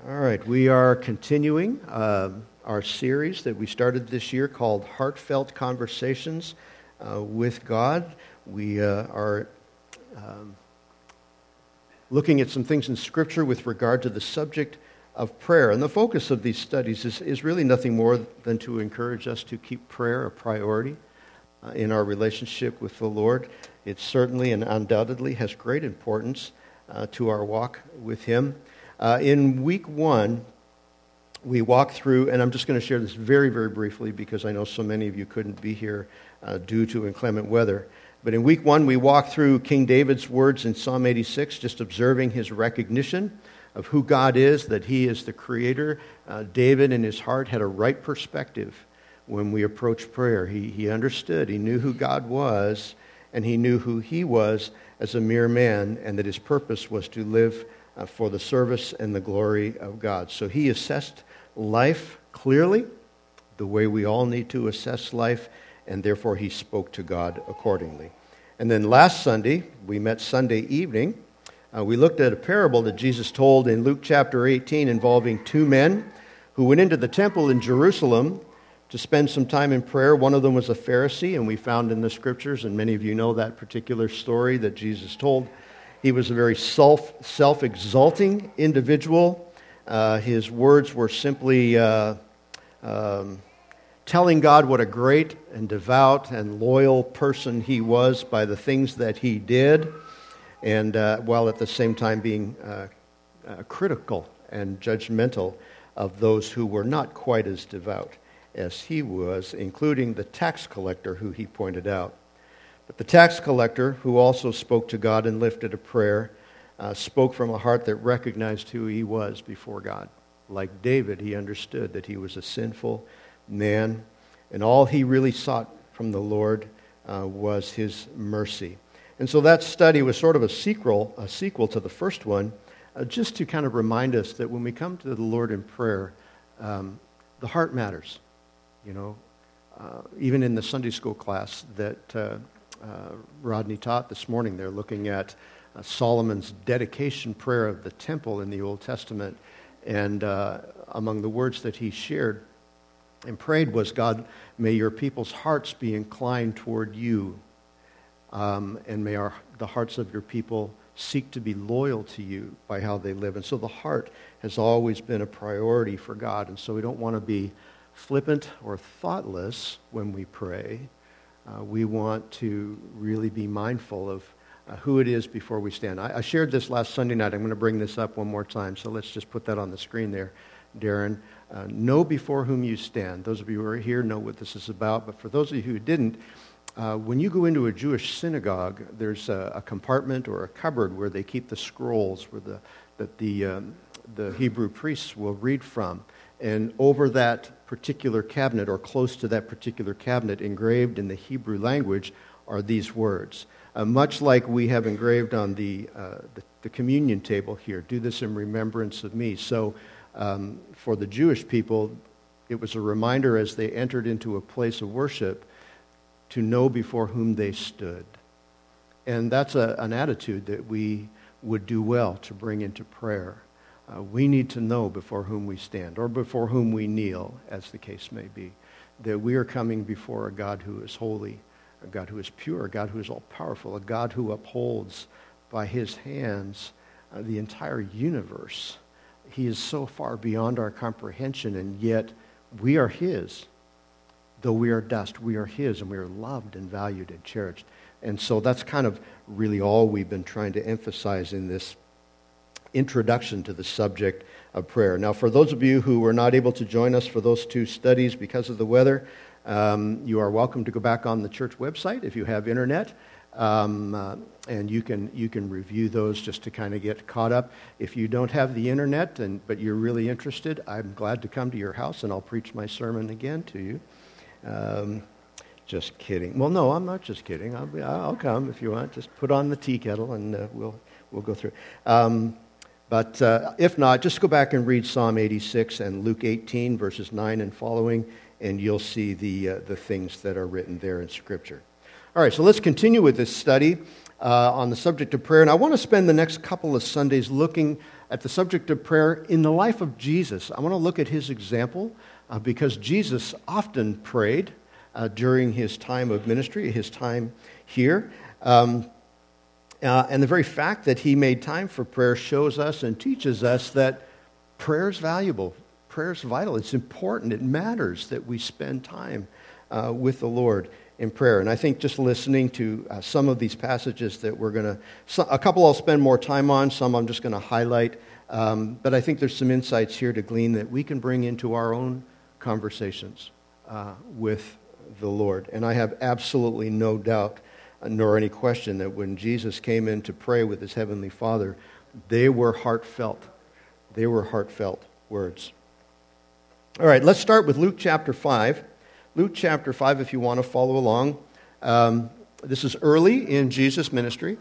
All right, we are continuing our series that we started this year called Heartfelt Conversations with God. We are looking at some things in Scripture with regard to the subject of prayer. And the focus of these studies is really nothing more than to encourage us to keep prayer a priority in our relationship with the Lord. It certainly and undoubtedly has great importance to our walk with Him. In week one, we walked through, and I'm just going to share this very, very briefly because I know so many of you couldn't be here due to inclement weather. But in week one, we walked through King David's words in Psalm 86, just observing his recognition of who God is, that He is the Creator. David, in his heart, had a right perspective when we approached prayer. He understood, he knew who God was, and he knew who he was as a mere man, and that his purpose was to live for the service and the glory of God. So he assessed life clearly, the way we all need to assess life, and therefore he spoke to God accordingly. And then last Sunday, we met Sunday evening, we looked at a parable that Jesus told in Luke chapter 18 involving two men who went into the temple in Jerusalem to spend some time in prayer. One of them was a Pharisee, and we found in the Scriptures, and many of you know that particular story that Jesus told. He was a very self-exalting individual. His words were simply telling God what a great and devout and loyal person he was by the things that he did, and while at the same time being critical and judgmental of those who were not quite as devout as he was, including the tax collector who he pointed out. But the tax collector, who also spoke to God and lifted a prayer, spoke from a heart that recognized who he was before God. Like David, he understood that he was a sinful man, and all he really sought from the Lord was His mercy. And so that study was sort of a sequel to the first one, just to kind of remind us that when we come to the Lord in prayer, the heart matters. You know, even in the Sunday school class that Rodney taught this morning, they're looking at Solomon's dedication prayer of the temple in the Old Testament, and among the words that he shared and prayed was, God, may your people's hearts be inclined toward you, and may the hearts of your people seek to be loyal to you by how they live. And so the heart has always been a priority for God, and so we don't want to be flippant or thoughtless when we pray. We want to really be mindful of who it is before we stand. I shared this last Sunday night. I'm going to bring this up one more time, so let's just put that on the screen there, Darren. Know before whom you stand. Those of you who are here know what this is about, but for those of you who didn't, when you go into a Jewish synagogue, there's a compartment or a cupboard where they keep the scrolls that the Hebrew priests will read from. And over that particular cabinet, or close to that particular cabinet, engraved in the Hebrew language, are these words. Much like we have engraved on the communion table here, do this in remembrance of me. So for the Jewish people, it was a reminder as they entered into a place of worship to know before whom they stood. And that's an attitude that we would do well to bring into prayer. We need to know before whom we stand, or before whom we kneel, as the case may be, that we are coming before a God who is holy, a God who is pure, a God who is all-powerful, a God who upholds by His hands the entire universe. He is so far beyond our comprehension, and yet we are His. Though we are dust, we are His, and we are loved and valued and cherished. And so that's kind of really all we've been trying to emphasize in this introduction to the subject of prayer. Now, for those of you who were not able to join us for those two studies because of the weather, you are welcome to go back on the church website if you have internet, and you can review those just to kind of get caught up. If you don't have the internet, but you're really interested, I'm glad to come to your house and I'll preach my sermon again to you. Just kidding. Well, no, I'm not just kidding. I'll come if you want. Just put on the tea kettle and we'll go through. But if not, just go back and read Psalm 86 and Luke 18, verses 9 and following, and you'll see the things that are written there in Scripture. All right, so let's continue with this study. on the subject of prayer. And I want to spend the next couple of Sundays looking at the subject of prayer in the life of Jesus. I want to look at his example because Jesus often prayed during his time of ministry, his time here. And the very fact that he made time for prayer shows us and teaches us that prayer is valuable. Prayer is vital. It's important. It matters that we spend time with the Lord in prayer. And I think just listening to some of these passages that we're going to, a couple I'll spend more time on, some I'm just going to highlight. But I think there's some insights here to glean that we can bring into our own conversations with the Lord. And I have absolutely no doubt nor any question that when Jesus came in to pray with his heavenly Father, they were heartfelt. They were heartfelt words. All right, let's start with Luke chapter 5. Luke chapter 5, if you want to follow along. This is early in Jesus' ministry.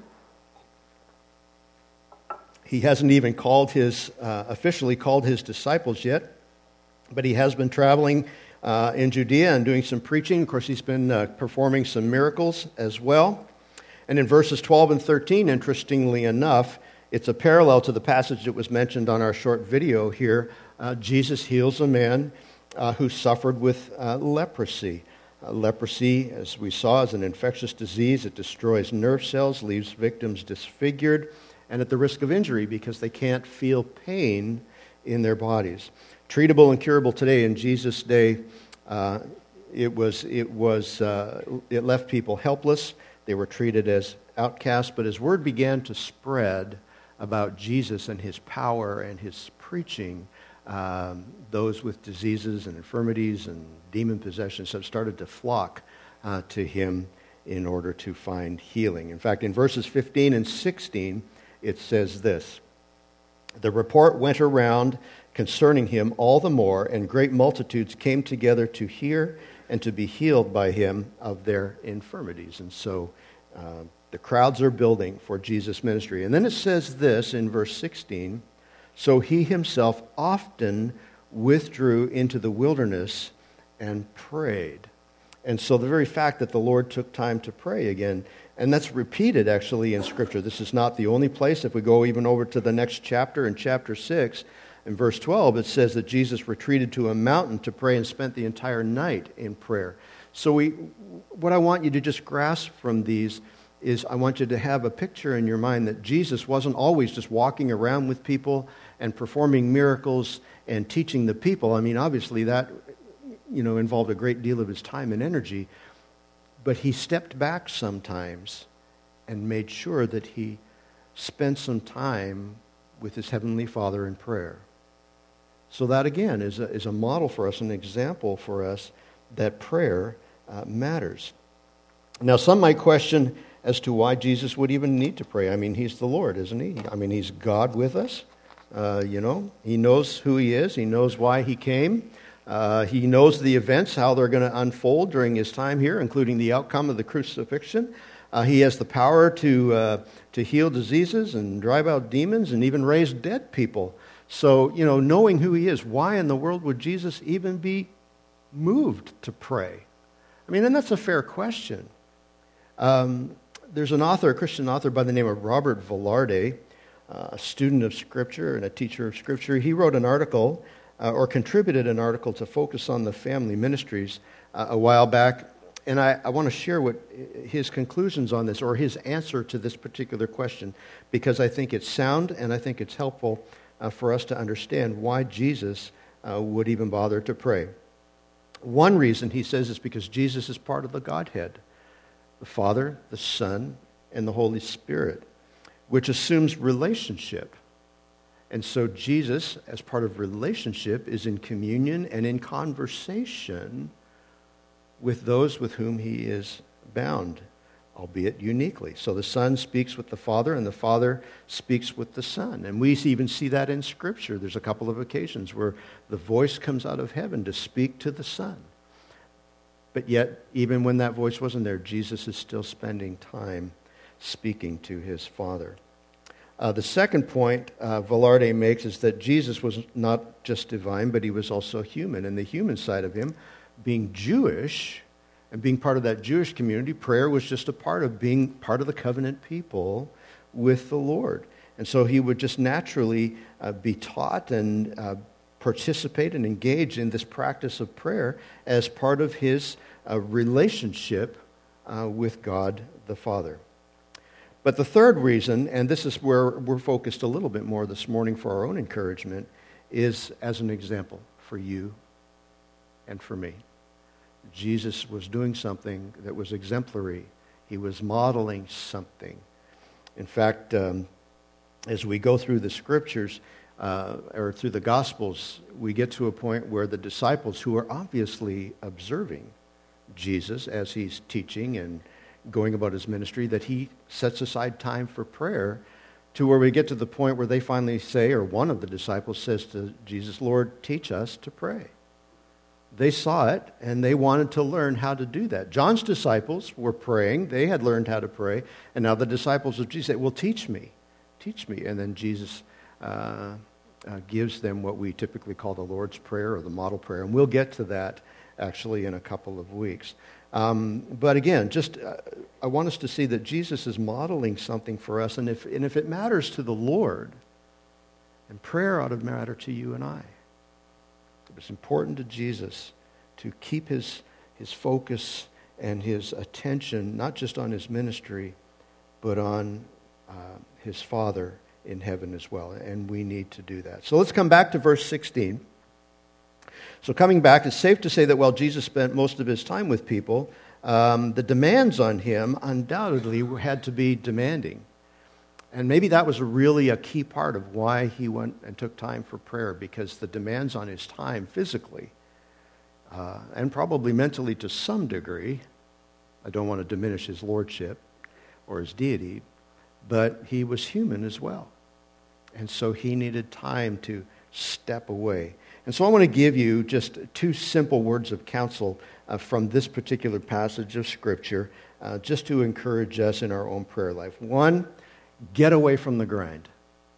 He hasn't even officially called his disciples yet, but he has been traveling in Judea and doing some preaching. Of course, he's been performing some miracles as well. And in verses 12 and 13, interestingly enough, it's a parallel to the passage that was mentioned on our short video here. Jesus heals a man who suffered with leprosy. Leprosy, as we saw, is an infectious disease. It destroys nerve cells, leaves victims disfigured, and at the risk of injury because they can't feel pain in their bodies. Treatable and curable today. In Jesus' day, it left people helpless. They were treated as outcasts. But as word began to spread about Jesus and his power and his preaching, those with diseases and infirmities and demon possessions have started to flock to him in order to find healing. In fact, in verses 15 and 16, it says this: "The report went around concerning him all the more, and great multitudes came together to hear and to be healed by him of their infirmities." And so the crowds are building for Jesus' ministry. And then it says this in verse 16, "So he himself often withdrew into the wilderness and prayed." And so the very fact that the Lord took time to pray again, and that's repeated actually in Scripture. This is not the only place. If we go even over to the next chapter, in chapter 6, in verse 12, it says that Jesus retreated to a mountain to pray and spent the entire night in prayer. So what I want you to just grasp from these is I want you to have a picture in your mind that Jesus wasn't always just walking around with people and performing miracles and teaching the people. I mean, obviously that involved a great deal of his time and energy, but he stepped back sometimes and made sure that he spent some time with his heavenly Father in prayer. So that again is a model for us, an example for us that prayer matters. Now, some might question as to why Jesus would even need to pray. I mean, he's the Lord, isn't he? I mean, he's God with us. He knows who he is. He knows why he came. He knows the events, how they're going to unfold during his time here, including the outcome of the crucifixion. He has the power to heal diseases and drive out demons and even raise dead people. So, knowing who he is, why in the world would Jesus even be moved to pray? I mean, and that's a fair question. There's a Christian author by the name of Robert Velarde, a student of Scripture and a teacher of Scripture. He wrote an article, or contributed an article to focus on the family ministries a while back. And I want to share what his conclusions on this, or his answer to this particular question, because I think it's sound and I think it's helpful for us to understand why Jesus would even bother to pray. One reason, he says, is because Jesus is part of the Godhead, the Father, the Son, and the Holy Spirit, which assumes relationship. And so Jesus, as part of relationship, is in communion and in conversation with those with whom he is bound, albeit uniquely. So the Son speaks with the Father, and the Father speaks with the Son. And we even see that in Scripture. There's a couple of occasions where the voice comes out of heaven to speak to the Son. But yet, even when that voice wasn't there, Jesus is still spending time speaking to his Father. The second point Velarde makes is that Jesus was not just divine, but he was also human. And the human side of him, being Jewish, And being part of that Jewish community, prayer was just a part of being part of the covenant people with the Lord. And so he would just naturally be taught and participate and engage in this practice of prayer as part of his relationship with God the Father. But the third reason, and this is where we're focused a little bit more this morning for our own encouragement, is as an example for you and for me. Jesus was doing something that was exemplary. He was modeling something. In fact, as we go through the scriptures or through the Gospels, we get to a point where the disciples, who are obviously observing Jesus as he's teaching and going about his ministry, that he sets aside time for prayer, to where we get to the point where they finally say, or one of the disciples says to Jesus, "Lord, teach us to pray." They saw it, and they wanted to learn how to do that. John's disciples were praying. They had learned how to pray. And now the disciples of Jesus say, "Well, teach me. Teach me." And then Jesus gives them what we typically call the Lord's Prayer or the model prayer. And we'll get to that actually in a couple of weeks. But again, I want us to see that Jesus is modeling something for us. And if it matters to the Lord, then prayer ought to matter to you and I. It's important to Jesus to keep his focus and his attention not just on his ministry, but on his Father in heaven as well. And we need to do that. So let's come back to verse 16. So coming back, it's safe to say that while Jesus spent most of his time with people, the demands on him undoubtedly had to be demanding. And maybe that was really a key part of why he went and took time for prayer, because the demands on his time physically, and probably mentally to some degree, I don't want to diminish his lordship or his deity, but he was human as well. And so he needed time to step away. And so I want to give you just two simple words of counsel from this particular passage of Scripture, just to encourage us in our own prayer life. One, get away from the grind.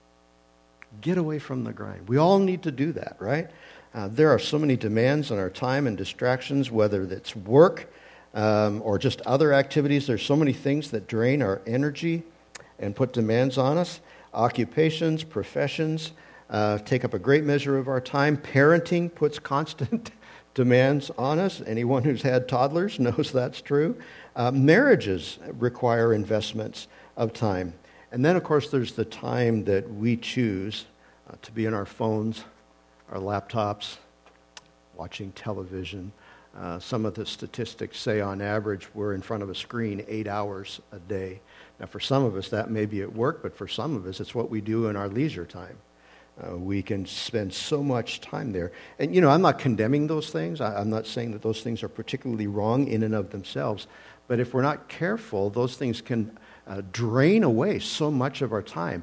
Get away from the grind. We all need to do that, right? There are so many demands on our time and distractions, whether it's work or just other activities. There's so many things that drain our energy and put demands on us. Occupations, professions take up a great measure of our time. Parenting puts constant demands on us. Anyone who's had toddlers knows that's true. Marriages require investments of time. And then, of course, there's the time that we choose to be on our phones, our laptops, watching television. Some of the statistics say on average we're in front of a screen 8 hours a day. Now, for some of us, that may be at work, but for some of us, it's what we do in our leisure time. We can spend so much time there. And, I'm not condemning those things. I'm not saying that those things are particularly wrong in and of themselves. But if we're not careful, those things can drain away so much of our time.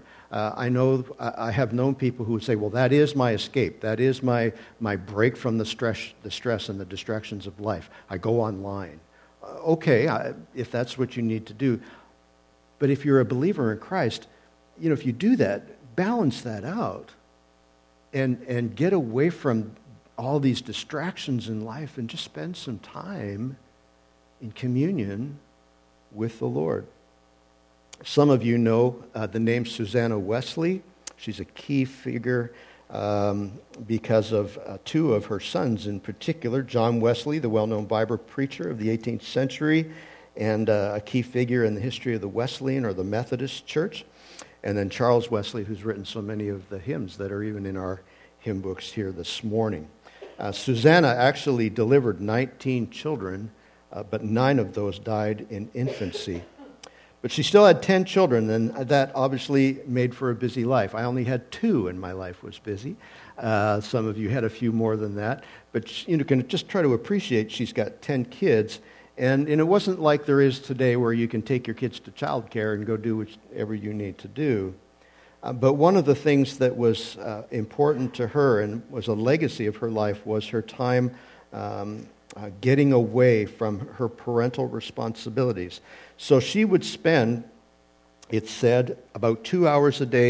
I have known people who would say, well, that is my escape. That is my break from the stress and the distractions of life. I go online. Okay, if that's what you need to do. But if you're a believer in Christ, if you do that, balance that out and get away from all these distractions in life and just spend some time in communion with the Lord. Some of you know the name Susanna Wesley. She's a key figure because of two of her sons in particular, John Wesley, the well-known Bible preacher of the 18th century, and a key figure in the history of the Wesleyan or the Methodist Church, and then Charles Wesley, who's written so many of the hymns that are even in our hymn books here this morning. Susanna actually delivered 19 children, but 9 of those died in infancy. But she still had 10 children, and that obviously made for a busy life. I only had 2, and my life was busy. Some of you had a few more than that. But you can just try to appreciate she's got 10 kids. And it wasn't like there is today where you can take your kids to childcare and go do whatever you need to do. But one of the things that was important to her and was a legacy of her life was her time getting away from her parental responsibilities. So she would spend, it said, about 2 hours a day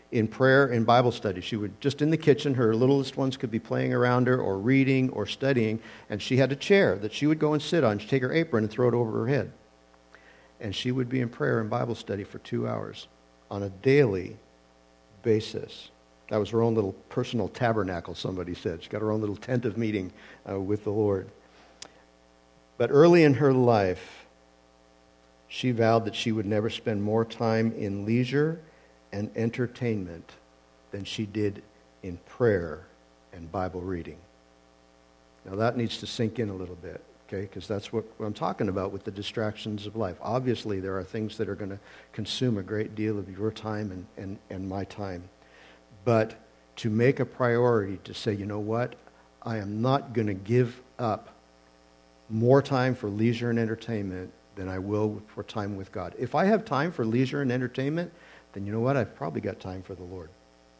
in prayer and Bible study. She would, just in the kitchen, her littlest ones could be playing around her or reading or studying, and she had a chair that she would go and sit on. She'd take her apron and throw it over her head. And she would be in prayer and Bible study for 2 hours on a daily basis. That was her own little personal tabernacle, somebody said. She got her own little tent of meeting with the Lord. But early in her life, she vowed that she would never spend more time in leisure and entertainment than she did in prayer and Bible reading. Now that needs to sink in a little bit, okay? Because that's what I'm talking about with the distractions of life. Obviously, there are things that are going to consume a great deal of your time and my time. But to make a priority to say, you know what? I am not going to give up more time for leisure and entertainment than I will for time with God. If I have time for leisure and entertainment, then you know what? I've probably got time for the Lord.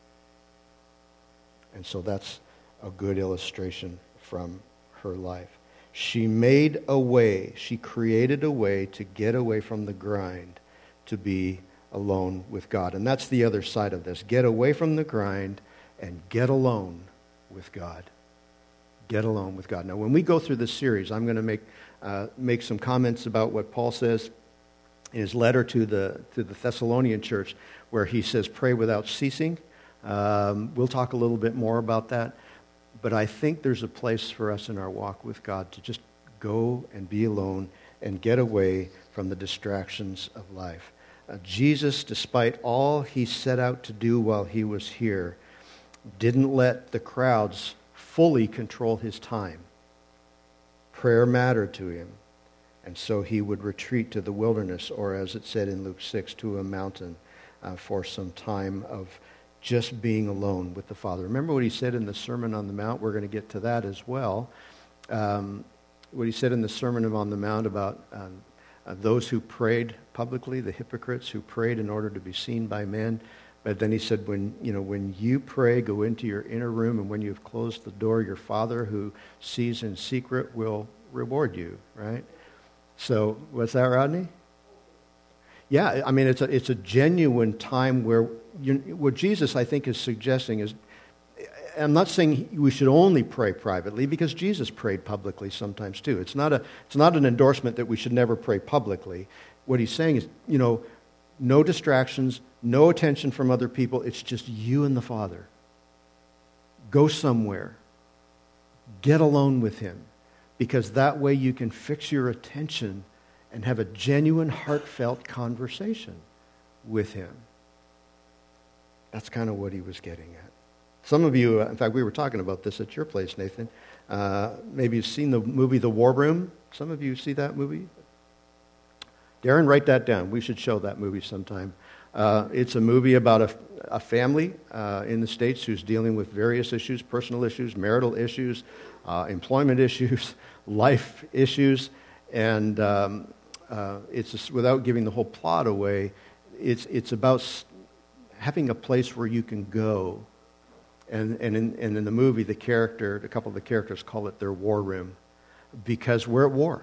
And so that's a good illustration from her life. She made a way, she created a way to get away from the grind, to be alone with God. And that's the other side of this. Get away from the grind and get alone with God. Get alone with God. Now, when we go through this series, I'm going to make some comments about what Paul says in his letter to the Thessalonian church, where he says, pray without ceasing. We'll talk a little bit more about that. But I think there's a place for us in our walk with God to just go and be alone and get away from the distractions of life. Jesus, despite all he set out to do while he was here, didn't let the crowds fully control his time. Prayer mattered to him, and so he would retreat to the wilderness, or as it said in Luke 6, to a mountain for some time of just being alone with the Father. Remember what he said in the Sermon on the Mount? We're going to get to that as well. What he said in the Sermon on the Mount about those who prayed publicly, the hypocrites who prayed in order to be seen by men. But then he said, when you pray, go into your inner room, and when you've closed the door, your Father who sees in secret will reward you, right? So, was that Rodney? Yeah, I mean, it's a genuine time where what Jesus, I think, is suggesting is, I'm not saying we should only pray privately, because Jesus prayed publicly sometimes too. It's not an endorsement that we should never pray publicly. What he's saying is, no distractions, no attention from other people. It's just you and the Father. Go somewhere. Get alone with him, because that way you can fix your attention and have a genuine, heartfelt conversation with him. That's kind of what he was getting at. Some of you, in fact, we were talking about this at your place, Nathan. Maybe you've seen the movie The War Room. Some of you see that movie? Darren, write that down. We should show that movie sometime. It's a movie about a family in the States who's dealing with various issues, personal issues, marital issues, employment issues, life issues. And it's just, without giving the whole plot away, it's about having a place where you can go. And in the movie, a couple of the characters call it their war room, because we're at war,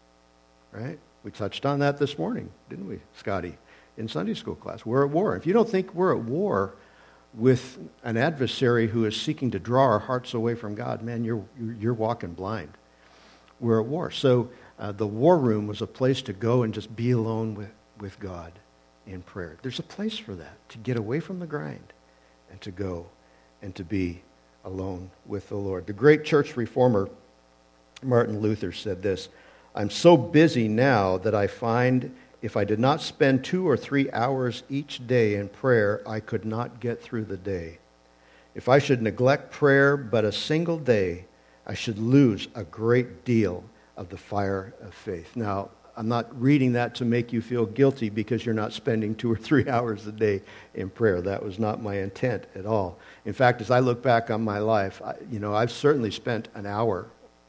right? We touched on that this morning, didn't we, Scotty, in Sunday school class? We're at war. If you don't think we're at war with an adversary who is seeking to draw our hearts away from God, man, you're walking blind. We're at war. So the war room was a place to go and just be alone with God in prayer. There's a place for that, to get away from the grind and to go and to be alone with the Lord. The great church reformer Martin Luther said this, "I'm so busy now that I find if I did not spend 2 or 3 hours each day in prayer, I could not get through the day. If I should neglect prayer but a single day, I should lose a great deal of the fire of faith." Now, I'm not reading that to make you feel guilty because you're not spending 2 or 3 hours a day in prayer. That was not my intent at all. In fact, as I look back on my life, I've certainly spent an hour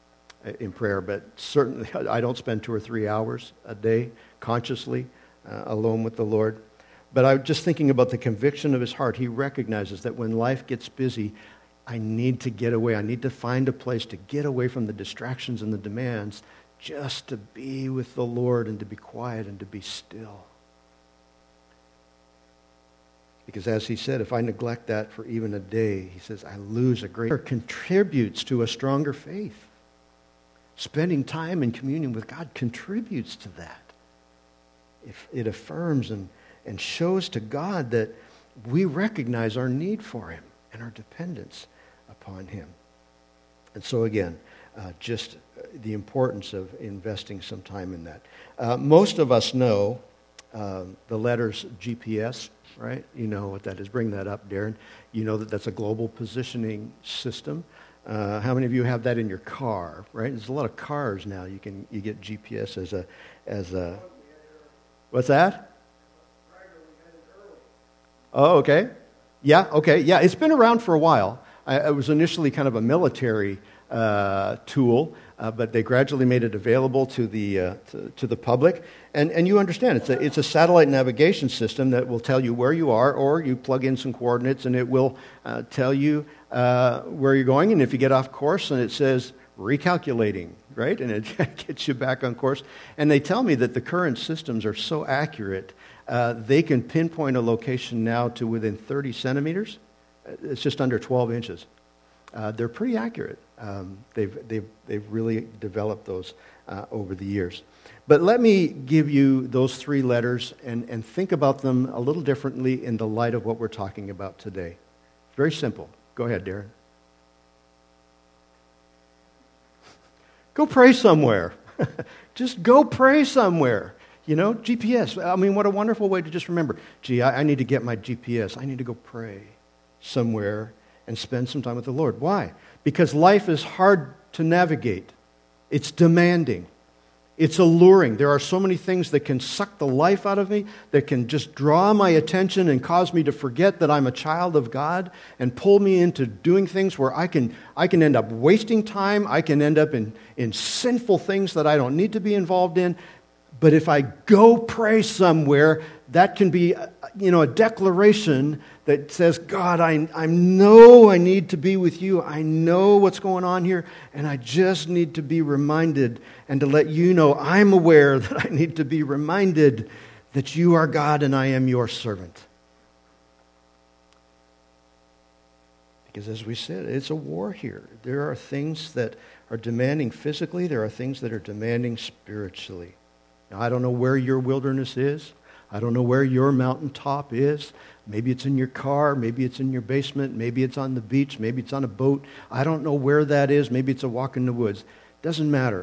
in prayer, but certainly I don't spend 2 or 3 hours a day consciously alone with the Lord. But I'm just thinking about the conviction of his heart. He recognizes that when life gets busy, I need to get away. I need to find a place to get away from the distractions and the demands, just to be with the Lord and to be quiet and to be still. Because as he said, if I neglect that for even a day, he says, I lose a greater. Contributes to a stronger faith. Spending time in communion with God contributes to that. If it affirms and shows to God that we recognize our need for him and our dependence upon him. And so again, just the importance of investing some time in that. Most of us know the letters GPS, right? You know what that is. Bring that up, Darren. You know that that's a global positioning system. How many of you have that in your car, right? There's a lot of cars now. You get GPS as a what's that? Oh, okay. Yeah, okay. Yeah, it's been around for a while. It was initially kind of a military tool, but they gradually made it available to the public. And you understand, it's a satellite navigation system that will tell you where you are, or you plug in some coordinates and it will tell you where you're going. And if you get off course and it says recalculating, right? And it gets you back on course. And they tell me that the current systems are so accurate, they can pinpoint a location now to within 30 centimeters. It's just under 12 inches. They're pretty accurate. They've really developed those over the years. But let me give you those three letters and think about them a little differently in the light of what we're talking about today. Very simple. Go ahead, Darren. Go pray somewhere. Just go pray somewhere. You know, GPS. I mean, what a wonderful way to just remember, gee, I need to get my GPS. I need to go pray somewhere and spend some time with the Lord. Why? Because life is hard to navigate. It's demanding. It's alluring. There are so many things that can suck the life out of me, that can just draw my attention and cause me to forget that I'm a child of God and pull me into doing things where I can end up wasting time. I can end up in sinful things that I don't need to be involved in. But if I go pray somewhere, that can be, a declaration that says, God, I know I need to be with you. I know what's going on here, and I just need to be reminded and to let you know I'm aware that I need to be reminded that you are God and I am your servant. Because as we said, it's a war here. There are things that are demanding physically. There are things that are demanding spiritually. Now, I don't know where your wilderness is. I don't know where your mountaintop is. Maybe it's in your car. Maybe it's in your basement. Maybe it's on the beach. Maybe it's on a boat. I don't know where that is. Maybe it's a walk in the woods. Doesn't matter.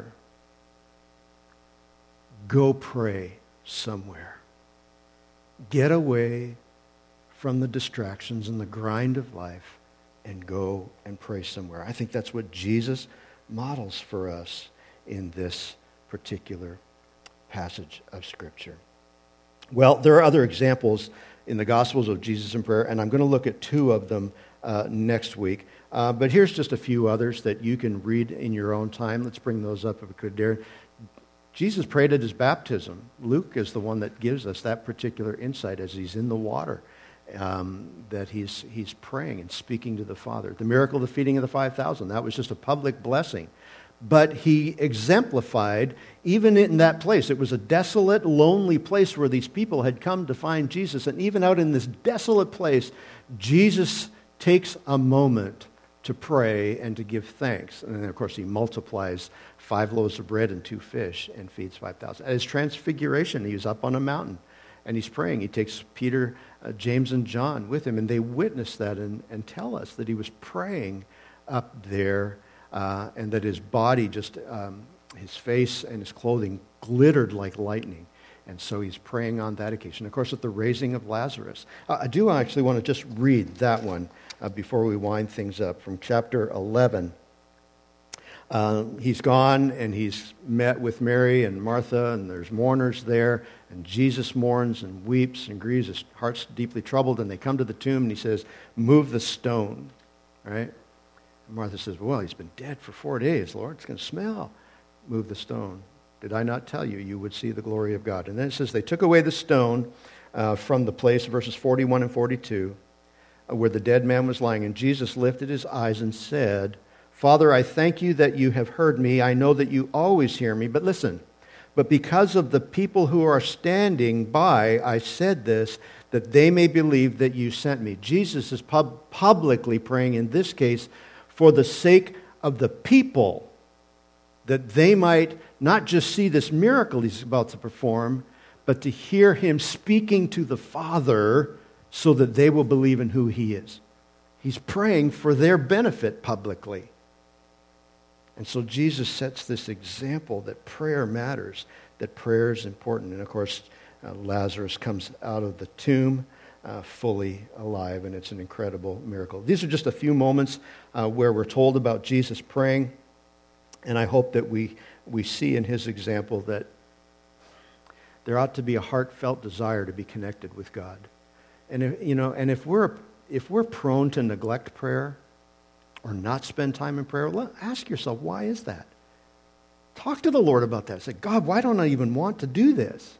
Go pray somewhere. Get away from the distractions and the grind of life and go and pray somewhere. I think that's what Jesus models for us in this particular passage of Scripture. Well, there are other examples in the Gospels of Jesus in prayer, and I'm going to look at two of them next week. But here's just a few others that you can read in your own time. Let's bring those up if we could, Darren. Jesus prayed at his baptism. Luke is the one that gives us that particular insight as he's in the water, that he's praying and speaking to the Father. The miracle of the feeding of the 5,000, that was just a public blessing. But he exemplified, even in that place, it was a desolate, lonely place where these people had come to find Jesus. And even out in this desolate place, Jesus takes a moment to pray and to give thanks. And then, of course, he multiplies 5 loaves of bread and 2 fish and feeds 5,000. At his transfiguration, he was up on a mountain and he's praying. He takes Peter, James, and John with him, and they witness that and tell us that he was praying up there. And that his body his face and his clothing glittered like lightning. And so he's praying on that occasion. Of course, at the raising of Lazarus. I do actually want to just read that one before we wind things up from chapter 11. He's gone and he's met with Mary and Martha, and there's mourners there. And Jesus mourns and weeps and grieves. His heart's deeply troubled. And they come to the tomb and he says, move the stone. Right? Martha says, well, he's been dead for 4 days, Lord. It's going to smell. Move the stone. Did I not tell you, you would see the glory of God? And then it says, they took away the stone from the place, verses 41 and 42, where the dead man was lying. And Jesus lifted his eyes and said, Father, I thank you that you have heard me. I know that you always hear me. But listen, But because of the people who are standing by, I said this, that they may believe that you sent me. Jesus is publicly praying, in this case, for the sake of the people, that they might not just see this miracle he's about to perform, but to hear him speaking to the Father so that they will believe in who he is. He's praying for their benefit publicly. And so Jesus sets this example that prayer matters, that prayer is important. And of course, Lazarus comes out of the tomb fully alive, and it's an incredible miracle. These are just a few moments where we're told about Jesus praying, and I hope that we see in his example that there ought to be a heartfelt desire to be connected with God. And if we're prone to neglect prayer or not spend time in prayer, ask yourself, why is that? Talk to the Lord about that. Say, God, why don't I even want to do this?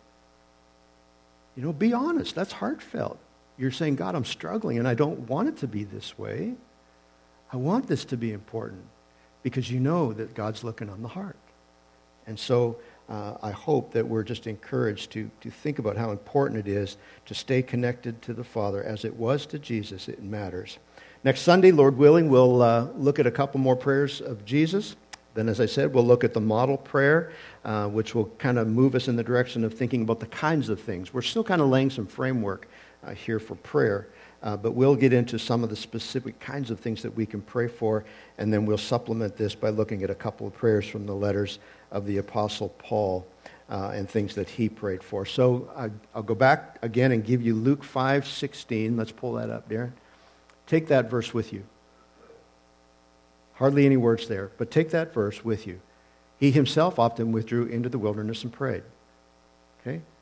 Be honest. That's heartfelt. You're saying, God, I'm struggling and I don't want it to be this way. I want this to be important because you know that God's looking on the heart. And so I hope that we're just encouraged to think about how important it is to stay connected to the Father as it was to Jesus. It matters. Next Sunday, Lord willing, we'll look at a couple more prayers of Jesus. Then, as I said, we'll look at the model prayer, which will kind of move us in the direction of thinking about the kinds of things. We're still kind of laying some framework here for prayer, but we'll get into some of the specific kinds of things that we can pray for, and then we'll supplement this by looking at a couple of prayers from the letters of the Apostle Paul and things that he prayed for. So I'll go back again and give you Luke 5:16. Let's pull that up, Darren. Take that verse with you. Hardly any words there, but take that verse with you. He himself often withdrew into the wilderness and prayed. Okay?